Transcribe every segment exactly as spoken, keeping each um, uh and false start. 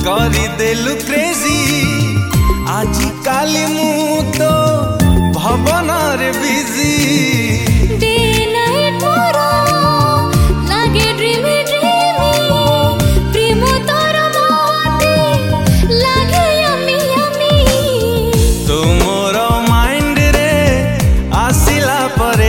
करी देलु क्रेजी आजी काली मु तो भवन रे बिजी डे नाइट मोरा लागे ड्रीमी ड्रीमी प्रेम तोर मोते लागे यमी यमी तुमर माइंड रे आसिला परे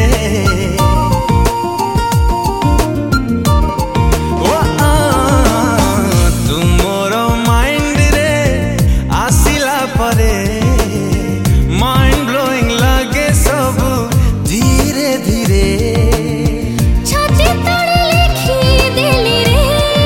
माइंड ब्लोइंग लगे सब धीरे धीरे छाती तोड़ लिखी दिली रे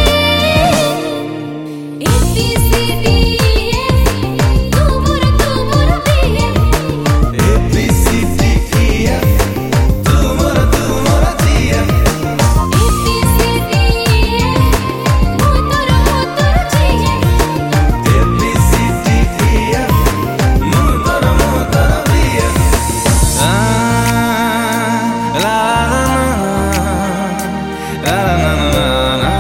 A B C D F तू मोर तू मोर B F A B C D E F तू मोर तू मोर G F A B C D F मो तोर मो तोर G F A B C D E F मो तोर मो तोर जी एफ ला ला ला ला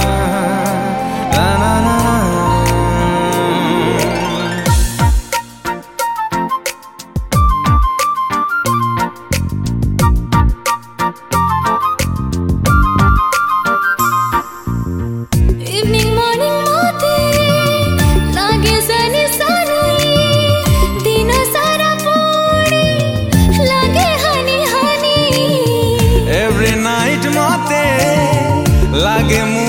इवनिंग मॉर्निंग मोते लागे सनी सनी दिन सारा पूरी लागे हनी हनी एवरी नाइट मते लागे